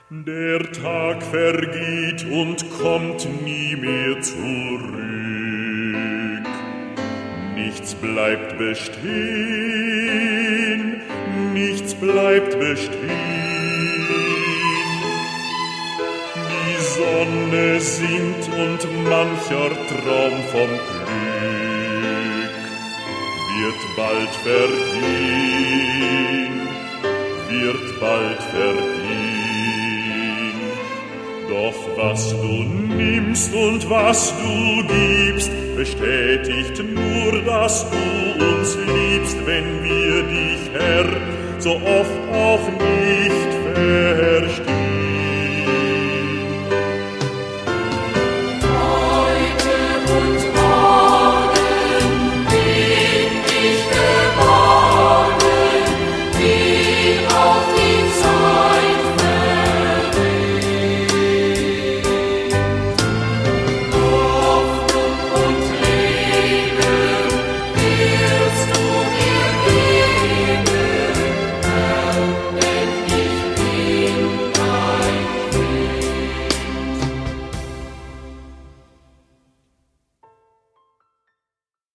Der Tag vergeht und kommt nie mehr zurück. Nichts bleibt bestehen, nichts bleibt bestehen. Die Sonne sinkt und mancher Traum vom Glück wird bald vergehen, wird bald vergehen. Doch was du nimmst und was du gibst, bestätigt nur, dass du uns liebst, wenn wir dich, Herr, so oft auch nicht